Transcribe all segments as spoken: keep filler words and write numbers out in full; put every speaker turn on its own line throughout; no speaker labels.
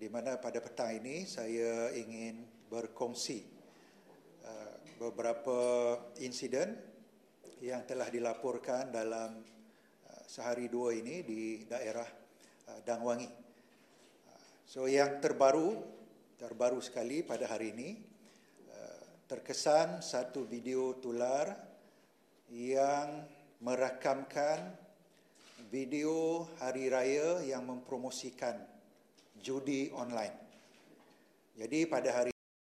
di mana pada petang ini saya ingin berkongsi uh, beberapa insiden yang telah dilaporkan dalam uh, sehari dua ini di daerah uh, Dangwangi. Uh, so yang terbaru, terbaru sekali pada hari ini, uh, terkesan satu video tular yang merakamkan video hari raya yang mempromosikan judi online. Jadi pada hari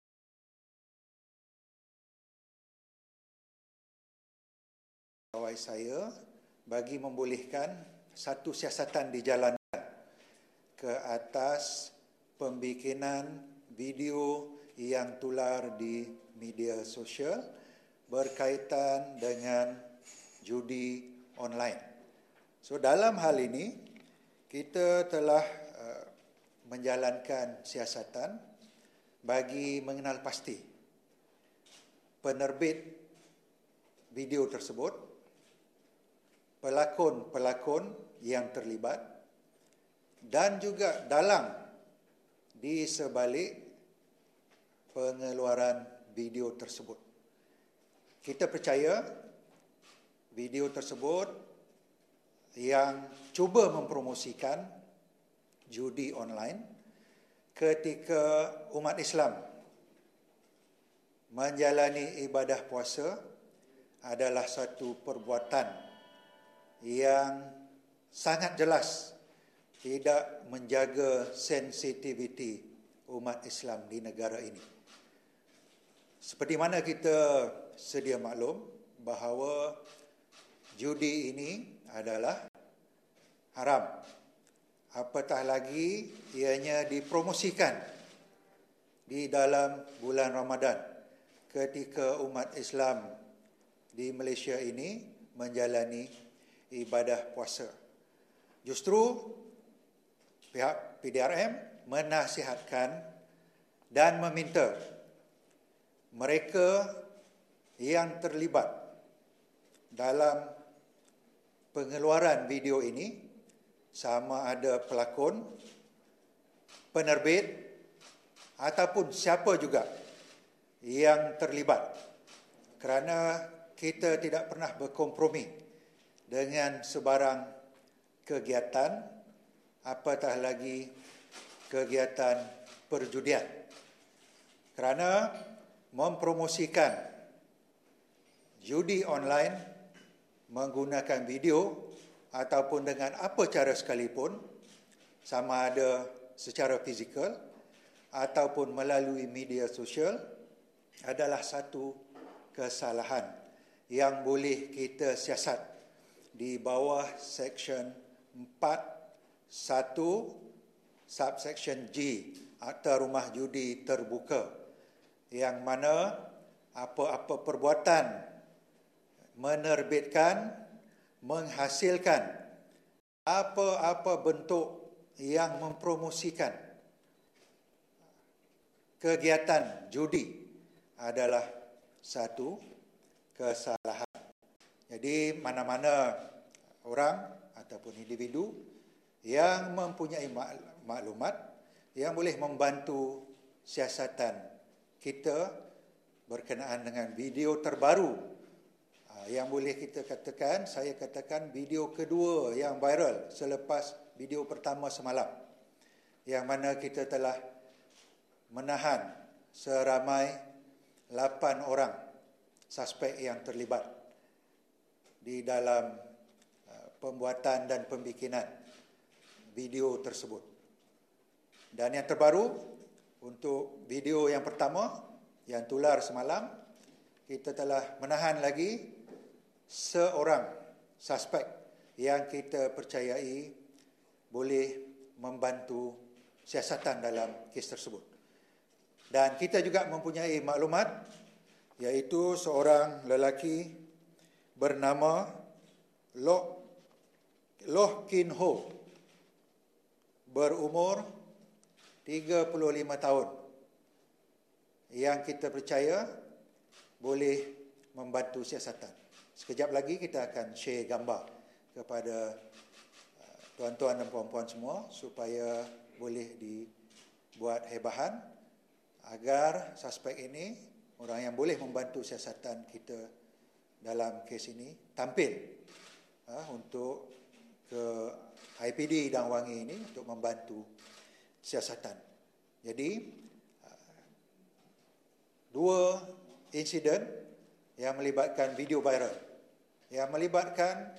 pegawai saya bagi membolehkan satu siasatan dijalankan ke atas pembikinan video yang tular di media sosial berkaitan dengan judi online. So dalam hal ini kita telah uh, menjalankan siasatan bagi mengenal pasti penerbit video tersebut, pelakon-pelakon yang terlibat dan juga dalang di sebalik pengeluaran video tersebut. Kita percaya video tersebut yang cuba mempromosikan judi online ketika umat Islam menjalani ibadah puasa adalah satu perbuatan yang sangat jelas tidak menjaga sensitiviti umat Islam di negara ini. Seperti mana kita sedia maklum bahawa judi ini adalah haram. Apatah lagi ianya dipromosikan di dalam bulan Ramadan ketika umat Islam di Malaysia ini menjalani ibadah puasa. Justru pihak P D R M menasihatkan dan meminta mereka yang terlibat dalam pengeluaran video ini, sama ada pelakon, penerbit ataupun siapa juga yang terlibat, kerana kita tidak pernah berkompromi dengan sebarang kegiatan, apatah lagi kegiatan perjudian. Kerana mempromosikan judi online menggunakan video ataupun dengan apa cara sekalipun, sama ada secara fizikal ataupun melalui media sosial, adalah satu kesalahan yang boleh kita siasat di bawah Seksyen empat satu Subsection G Akta Rumah Judi Terbuka, yang mana apa-apa perbuatan menerbitkan, menghasilkan apa-apa bentuk yang mempromosikan kegiatan judi adalah satu kesalahan. Jadi mana-mana orang ataupun individu yang mempunyai maklumat yang boleh membantu siasatan kita berkenaan dengan video terbaru, yang boleh kita katakan, saya katakan video kedua yang viral selepas video pertama semalam, yang mana kita telah menahan seramai lapan orang suspek yang terlibat di dalam uh, pembuatan dan pembikinan video tersebut. Dan yang terbaru, untuk video yang pertama yang tular semalam, kita telah menahan lagi seorang suspek yang kita percayai boleh membantu siasatan dalam kes tersebut. Dan kita juga mempunyai maklumat, iaitu seorang lelaki bernama Loh, Loh Kin Ho, berumur tiga puluh lima tahun, yang kita percaya boleh membantu siasatan. Sekejap lagi kita akan share gambar kepada tuan-tuan dan puan-puan semua supaya boleh buat hebahan agar suspek ini, orang yang boleh membantu siasatan kita dalam kes ini, tampil uh, untuk ke I P D Dang Wangi ini untuk membantu siasatan. Jadi uh, dua insiden yang melibatkan video viral, yang melibatkan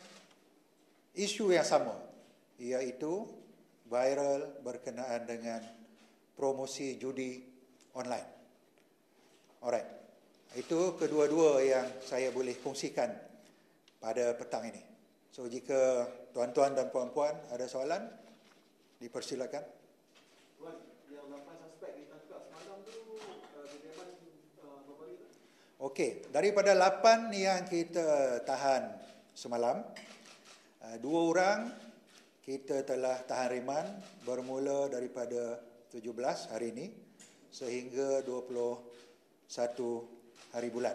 isu yang sama, iaitu viral berkenaan dengan promosi judi online. Alright, itu kedua-dua yang saya boleh kongsikan pada petang ini. So jika tuan-tuan dan puan-puan ada soalan, dipersilakan.
Tuan, yang lapan suspek ditangkap semalam tu kediaman berapa hari?
Okey, daripada lapan yang kita tahan semalam, dua orang kita telah tahan reman bermula daripada tujuh belas hari ini sehingga dua puluh satu hari bulan.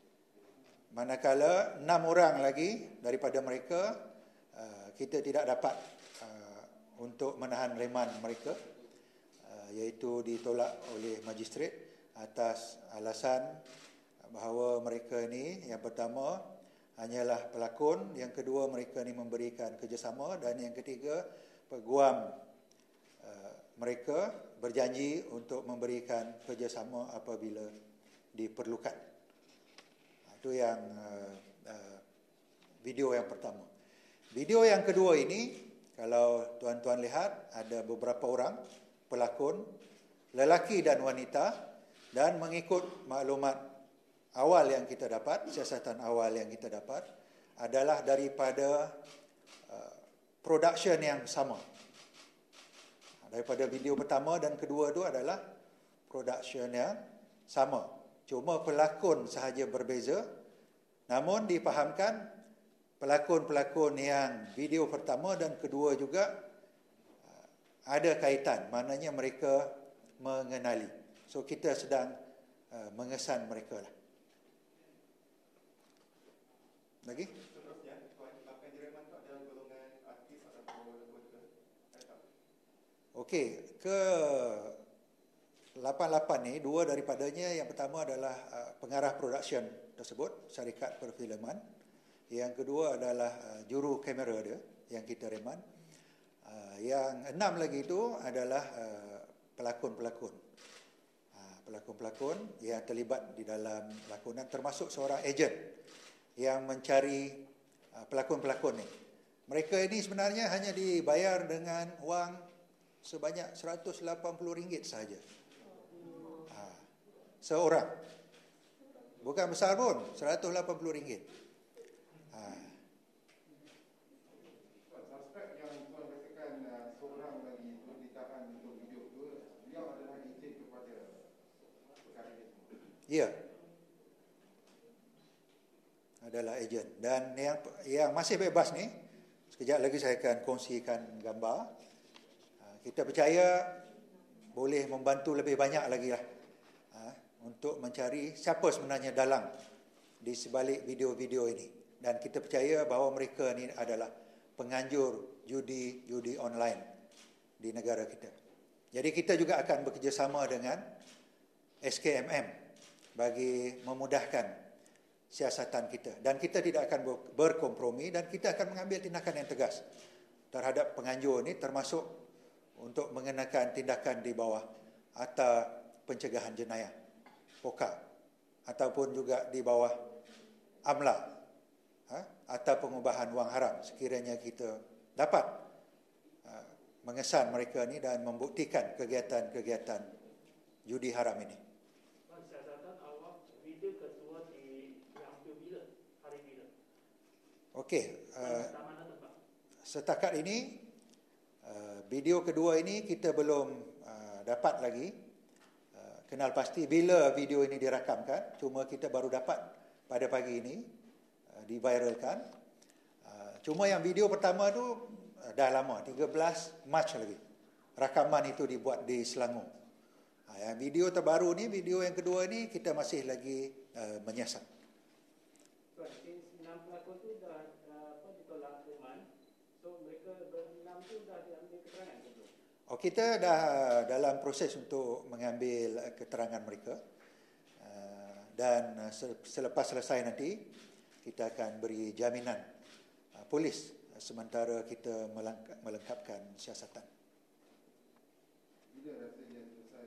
Manakala enam orang lagi daripada mereka kita tidak dapat untuk menahan reman mereka, iaitu ditolak oleh magistrate atas alasan bahawa mereka ini, yang pertama hanyalah pelakon, yang kedua mereka ini memberikan kerjasama, dan yang ketiga peguam uh, mereka berjanji untuk memberikan kerjasama apabila diperlukan. Itu yang uh, uh, video yang pertama. Video yang kedua ini, kalau tuan-tuan lihat, ada beberapa orang pelakon, lelaki dan wanita, dan mengikut maklumat awal yang kita dapat, siasatan awal yang kita dapat adalah daripada uh, production yang sama. Daripada video pertama dan kedua itu adalah production yang sama. Cuma pelakon sahaja berbeza, namun dipahamkan pelakon-pelakon yang video pertama dan kedua juga uh, ada kaitan, maknanya mereka mengenali. So kita sedang uh, mengesan mereka lah. Lagi?
Seterusnya, Tuan, lapan direman tak dalam golongan artis ataupun anggota?
Okey, ke lapan lapan ni, dua daripadanya, yang pertama adalah uh, pengarah production tersebut, syarikat perfilman. Yang kedua adalah uh, juru kamera dia yang kita reman. Uh, yang enam lagi itu adalah uh, pelakon-pelakon. Uh, pelakon-pelakon yang terlibat di dalam lakonan, termasuk seorang ejen yang mencari uh, pelakon-pelakon ni. Mereka ini sebenarnya hanya dibayar dengan wang sebanyak seratus lapan puluh ringgit sahaja. Uh, seorang. Bukan besar pun, seratus lapan puluh ringgit. Uh.
Suspek yang Tuan katakan seorang lagi itu ditahan untuk video itu, beliau adalah ejen kepada perkara ini.
Ya. Adalah ejen, dan yang yang masih bebas ni, sekejap lagi saya akan kongsikan gambar. Kita percaya boleh membantu lebih banyak lagi lah untuk mencari siapa sebenarnya dalang di sebalik video-video ini, dan kita percaya bahawa mereka ni adalah penganjur judi judi online di negara kita. Jadi kita juga akan bekerjasama dengan S K M M bagi memudahkan siasatan kita, dan kita tidak akan berkompromi, dan kita akan mengambil tindakan yang tegas terhadap penganjur ini, termasuk untuk mengenakan tindakan di bawah Akta Pencegahan Jenayah (POKA) ataupun juga di bawah AMLA, ha? Akta Pengubahan Wang Haram, sekiranya kita dapat uh, mengesan mereka ini dan membuktikan kegiatan-kegiatan judi haram ini. Okey, uh, setakat ini uh, video kedua ini kita belum uh, dapat lagi uh, kenal pasti bila video ini dirakamkan. Cuma kita baru dapat pada pagi ini uh, diviralkan. Uh, cuma yang video pertama tu uh, dah lama, tiga belas Mac lagi. Rakaman itu dibuat di Selangor. Uh, yang video terbaru ni, video yang kedua ni kita masih lagi uh, menyiasat.
enam pelakon tu dah uh, apa ditolak reman. So mereka berenam tu dah diambil keterangan ke belum?
Oh, kita dah dalam proses untuk mengambil keterangan mereka. Uh, dan selepas selesai nanti, kita akan beri jaminan uh, polis uh, sementara kita melengkapkan siasatan.
Bila rasanya selesai?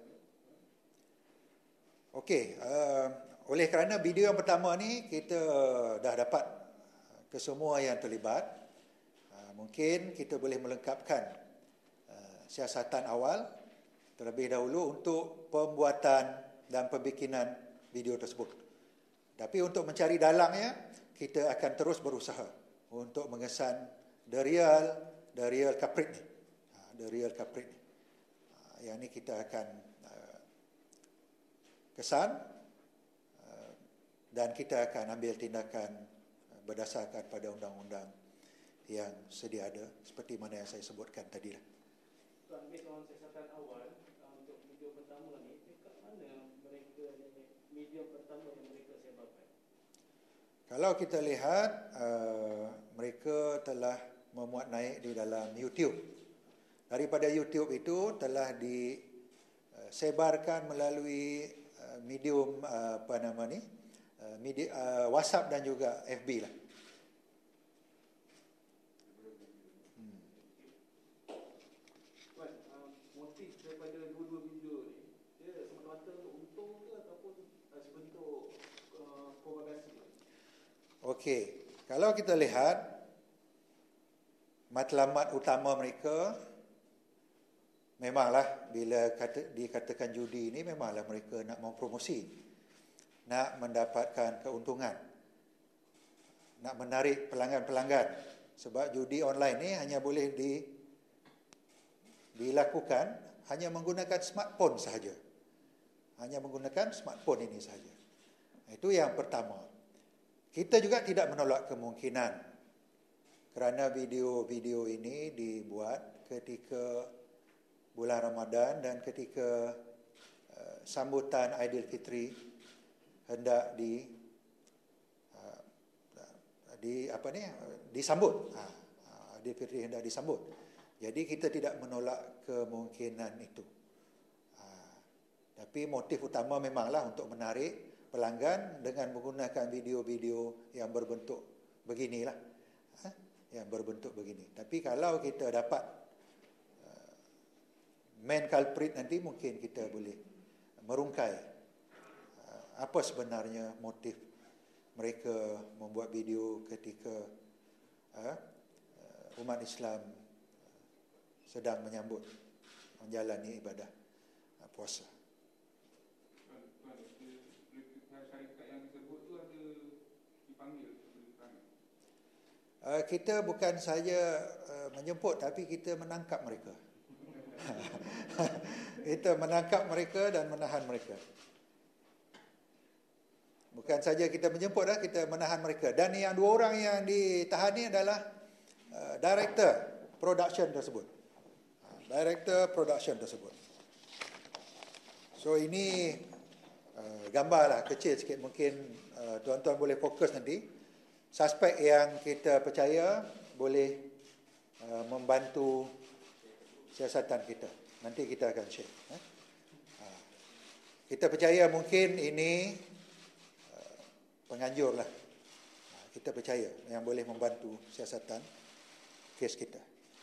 Okey, uh, oleh kerana video yang pertama ni kita dah dapat kesemua yang terlibat, uh, mungkin kita boleh melengkapkan uh, siasatan awal terlebih dahulu untuk pembuatan dan pembikinan video tersebut. Tapi untuk mencari dalangnya, kita akan terus berusaha untuk mengesan the real, the real culprit ni, uh, the real culprit ni. Uh, yang ni kita akan uh, kesan uh, dan kita akan ambil tindakan berdasarkan pada undang-undang yang sedia ada seperti mana yang saya sebutkan tadi lah.
Tuan, based on siasatan awal uh, untuk video pertama ni, dekat mana mereka medium pertama yang mereka sebarkan?
Kalau kita lihat uh, mereka telah memuat naik di dalam YouTube. Daripada YouTube itu telah disebarkan melalui uh, medium uh, apa nama ni? Uh, media, uh, WhatsApp dan juga F B lah.
Hmm. Tuan, uh, motif daripada dua-dua video ni, dia semata-mata untuk untung ke ataupun uh, sebentuk uh, propagasi?
Okey, kalau kita lihat matlamat utama mereka, memanglah bila kata, dikatakan judi ini, memanglah mereka nak mempromosi, nak mendapatkan keuntungan, nak menarik pelanggan-pelanggan. Sebab judi online ni hanya boleh di, dilakukan hanya menggunakan smartphone sahaja. Hanya menggunakan smartphone ini sahaja. Itu yang pertama. Kita juga tidak menolak kemungkinan kerana video-video ini dibuat ketika bulan Ramadan dan ketika uh, sambutan Aidilfitri hendak di uh, di apa ni disambut. Ha, Aidilfitri hendak disambut. Jadi kita tidak menolak kemungkinan itu. Ha, tapi motif utama memanglah untuk menarik pelanggan dengan menggunakan video-video yang berbentuk beginilah. Ha, yang berbentuk begini. Tapi kalau kita dapat uh, main culprit nanti, mungkin kita boleh merungkai apa sebenarnya motif mereka membuat video ketika uh, umat Islam sedang menyambut menjalani ibadah uh, puasa.
Syarikat yang disebut tu ada dipanggil?
Uh, kita bukan saja uh, menjemput, tapi kita menangkap mereka. Kita menangkap mereka dan menahan mereka. Bukan saja kita menjemput dah, kita menahan mereka. Dan yang dua orang yang ditahan ni adalah uh, director production tersebut. Uh, director production tersebut. So ini uh, gambarlah kecil sikit, mungkin uh, tuan-tuan boleh fokus nanti. Suspek yang kita percaya boleh uh, membantu siasatan kita. Nanti kita akan share. Eh? Uh, kita percaya mungkin ini penganjur lah. Kita percaya yang boleh membantu siasatan kes kita.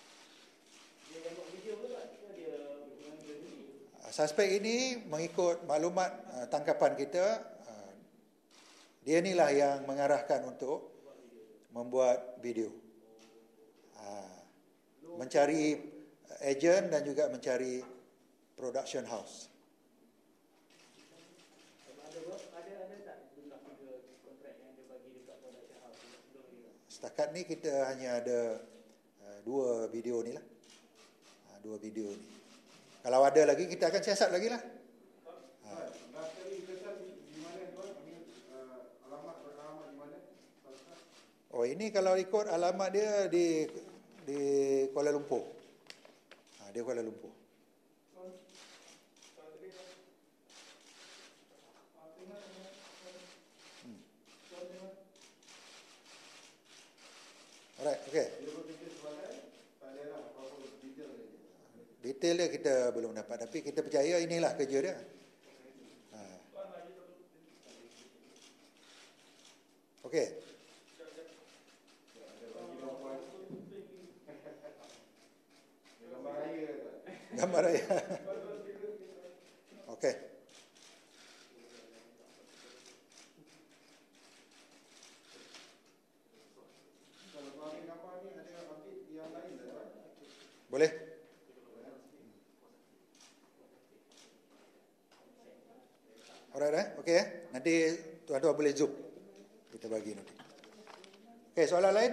Suspek ini mengikut maklumat uh, tangkapan kita, uh, dia inilah yang mengarahkan untuk membuat video. Uh, mencari agent dan juga mencari production house. Setakat ni kita hanya ada uh, dua video ni lah. Uh, dua video ni. Kalau ada lagi, kita akan siasat lagi lah. Uh. Oh, ini kalau ikut alamat dia di di Kuala Lumpur. Uh, dia Kuala Lumpur. Hmm. Alright, okay. Detail dia dia kita belum dapat, tapi kita percaya inilah kerja dia. Ha. Okey. Gambar raya. Okey. Boleh? Alright, eh? Okey, eh? Nanti tuan-tuan boleh zoom. Kita bagi nanti. Okey, soalan lain?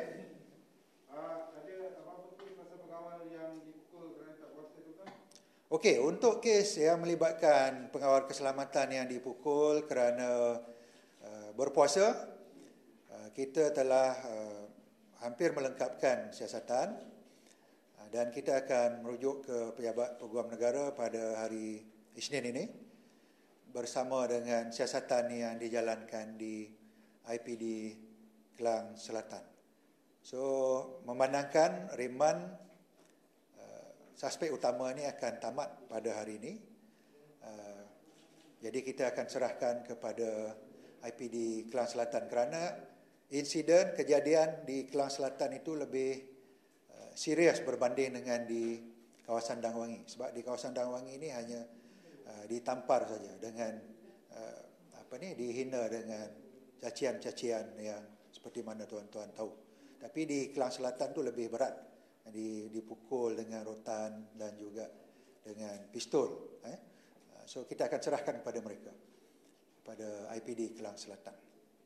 Okey, untuk kes yang melibatkan pengawal keselamatan yang dipukul kerana uh, berpuasa, uh, kita telah uh, hampir melengkapkan siasatan uh, dan kita akan merujuk ke Pejabat Peguam Negara pada hari Isnin ini bersama dengan siasatan yang dijalankan di I P D Klang Selatan. So, memandangkan reman suspek utama ini akan tamat pada hari ini. Uh, jadi kita akan serahkan kepada I P D Klang Selatan kerana insiden kejadian di Klang Selatan itu lebih uh, serius berbanding dengan di kawasan Dang Wangi. Sebab di kawasan Dang Wangi ini hanya uh, ditampar saja dengan uh, apa ni dihina dengan cacian-cacian yang seperti mana tuan-tuan tahu. Tapi di Klang Selatan itu lebih berat. Dipukul dengan rotan dan juga dengan pistol. Eh? So kita akan serahkan kepada mereka, kepada I P D Klang Selatan.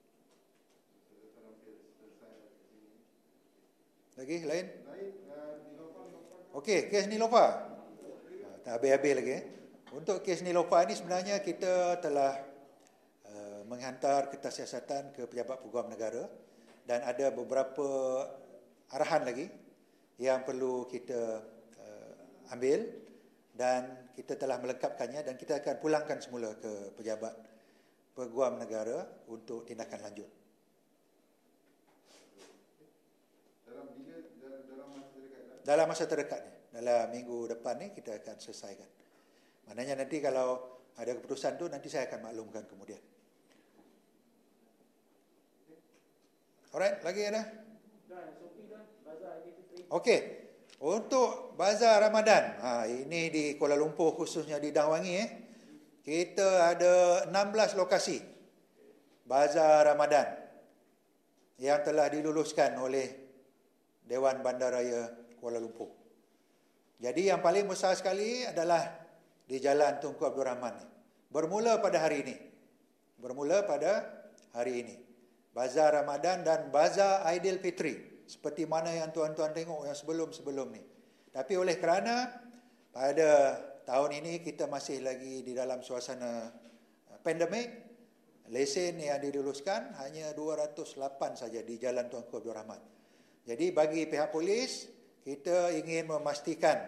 Lagi lain? Okey, kes Nilofa. Tak habis-habis lagi. Eh? Untuk kes Nilofa ini sebenarnya kita telah uh, menghantar kertas siasatan ke Pejabat Peguam Negara dan ada beberapa arahan lagi yang perlu kita uh, ambil dan kita telah melengkapkannya dan kita akan pulangkan semula ke Pejabat Peguam Negara untuk tindakan lanjut.
Dalam bila, dalam masa terdekat?
Dalam masa terdekat ni, dalam minggu depan ni kita akan selesaikan. Maknanya nanti kalau ada keputusan tu nanti saya akan maklumkan kemudian. Alright, lagi ada? Okey, untuk Bazar Ramadan, ha, ini di Kuala Lumpur khususnya di Dang Wangi, eh, kita ada enam belas lokasi Bazar Ramadan yang telah diluluskan oleh Dewan Bandaraya Kuala Lumpur. Jadi yang paling besar sekali adalah di Jalan Tunku Abdul Rahman. Bermula pada hari ini. Bermula pada hari ini. Bazar Ramadan dan Bazar Aidilfitri. Seperti mana yang tuan-tuan tengok yang sebelum-sebelum ni. Tapi oleh kerana pada tahun ini kita masih lagi di dalam suasana pandemik, lesen yang diluluskan hanya dua ratus lapan saja di Jalan Tunku Abdul Rahman. Jadi bagi pihak polis, kita ingin memastikan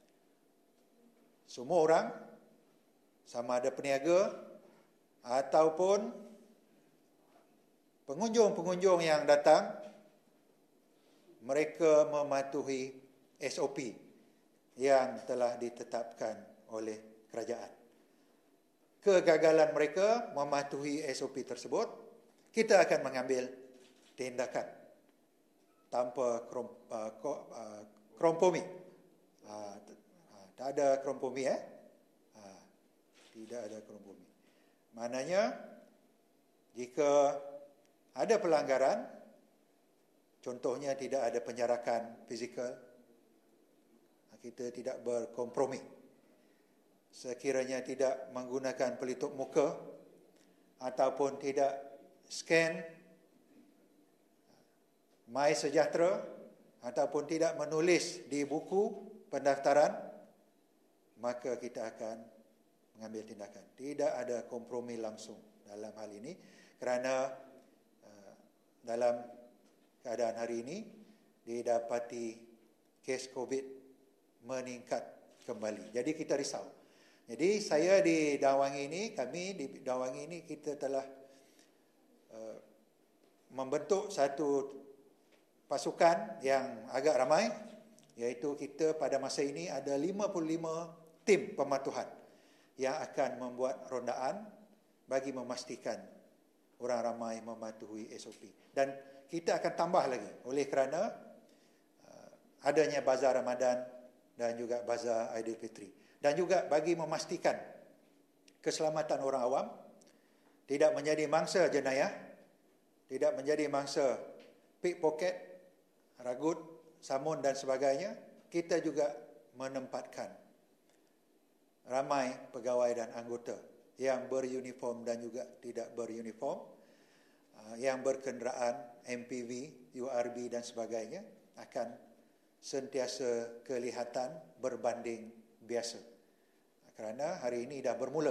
semua orang, sama ada peniaga ataupun pengunjung-pengunjung yang datang, mereka mematuhi S O P yang telah ditetapkan oleh kerajaan. Kegagalan mereka mematuhi S O P tersebut, kita akan mengambil tindakan tanpa krom, uh, uh, kompromi. Uh, uh, tak ada kompromi, eh? Uh, tidak ada kompromi. Maknanya, jika ada pelanggaran, contohnya tidak ada penjarakan fizikal, kita tidak berkompromi. Sekiranya tidak menggunakan pelitup muka ataupun tidak scan My Sejahtera ataupun tidak menulis di buku pendaftaran, maka kita akan mengambil tindakan. Tidak ada kompromi langsung dalam hal ini kerana uh, dalam keadaan hari ini didapati kes COVID meningkat kembali. Jadi kita risau. Jadi saya di Dang Wangi ini, kami di Dang Wangi ini kita telah uh, membentuk satu pasukan yang agak ramai, iaitu kita pada masa ini ada lima puluh lima tim pematuhan yang akan membuat rondaan bagi memastikan orang ramai mematuhi S O P. Dan kita akan tambah lagi oleh kerana uh, adanya bazar Ramadan dan juga bazar Aidilfitri. Dan juga bagi memastikan keselamatan orang awam, tidak menjadi mangsa jenayah, tidak menjadi mangsa pickpocket, ragut, samun dan sebagainya. Kita juga menempatkan ramai pegawai dan anggota yang beruniform dan juga tidak beruniform, yang berkenderaan M P V, U R B dan sebagainya, akan sentiasa kelihatan berbanding biasa. Kerana hari ini dah bermula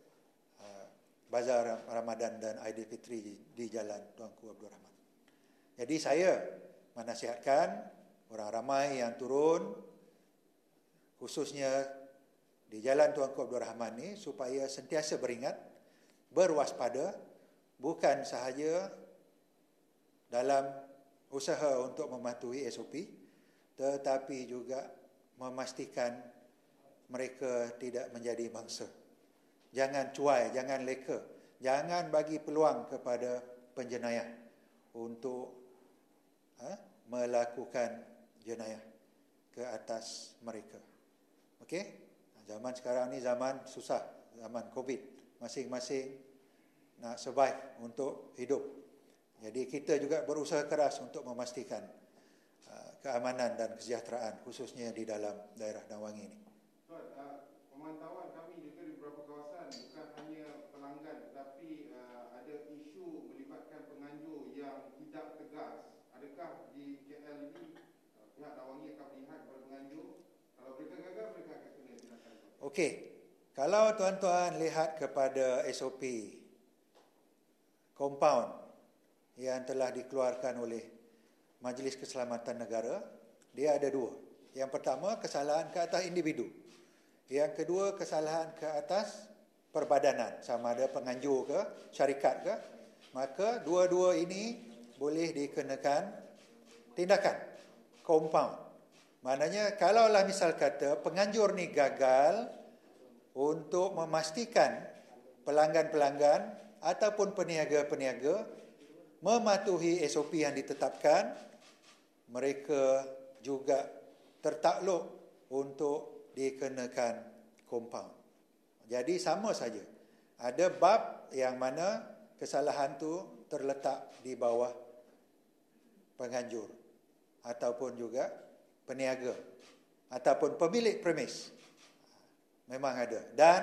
bazar Ramadan dan Aidilfitri di Jalan Tuanku Abdul Rahman. Jadi saya menasihatkan orang ramai yang turun, khususnya di Jalan Tuanku Abdul Rahman ni, supaya sentiasa beringat, berwaspada, bukan sahaja dalam usaha untuk mematuhi S O P, tetapi juga memastikan mereka tidak menjadi mangsa. Jangan cuai, jangan leka, jangan bagi peluang kepada penjenayah untuk ha, melakukan jenayah ke atas mereka. Okey? Zaman sekarang ni zaman susah, zaman COVID. Masing-masing nak survive untuk hidup. Jadi kita juga berusaha keras untuk memastikan uh, keamanan dan kesejahteraan, khususnya di dalam daerah Danwangi ini.
Tuan, uh, pemantauan kami juga di beberapa kawasan, bukan hanya pelanggan, tetapi uh, ada isu melibatkan penganjur yang tidak tegas. Adakah di K L ini uh, pihak Danwangi akan melihat kepada penganjur? Kalau mereka gagal, mereka akan kena tindakan.
Okey, kalau tuan-tuan lihat kepada S O P compound yang telah dikeluarkan oleh Majlis Keselamatan Negara, dia ada dua. Yang pertama, kesalahan ke atas individu. Yang kedua, kesalahan ke atas perbadanan, sama ada penganjur ke, syarikat ke. Maka dua-dua ini boleh dikenakan tindakan compound. Maknanya, kalaulah misal kata penganjur ni gagal untuk memastikan pelanggan-pelanggan ataupun peniaga-peniaga mematuhi S O P yang ditetapkan, mereka juga tertakluk untuk dikenakan compound. Jadi sama saja. Ada bab yang mana kesalahan tu terletak di bawah penganjur ataupun juga peniaga ataupun pemilik premis. Memang ada. Dan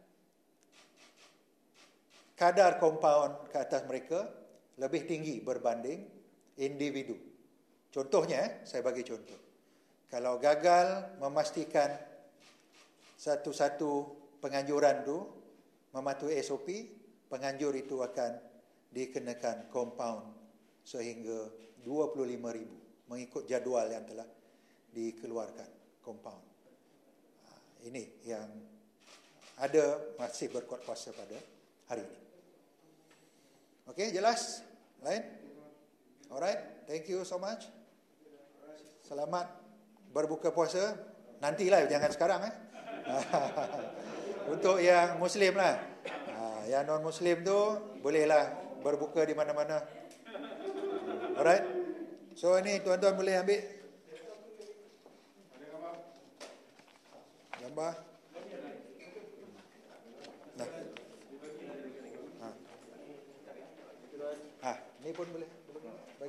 kadar compound ke atas mereka lebih tinggi berbanding individu. Contohnya, saya bagi contoh. Kalau gagal memastikan satu-satu penganjuran tu mematuhi S O P, penganjur itu akan dikenakan compound sehingga dua puluh lima ribu mengikut jadual yang telah dikeluarkan compound. Ini yang ada masih berkuat kuasa pada hari ini. Okey, jelas? Lain? Alright, thank you so much. Selamat berbuka puasa. Nantilah, jangan sekarang eh. Untuk yang Muslim lah. Yang non-Muslim tu bolehlah berbuka di mana-mana. Alright. So ini tuan-tuan boleh ambil gambar. Nah. Ha. Ha, ni pun boleh.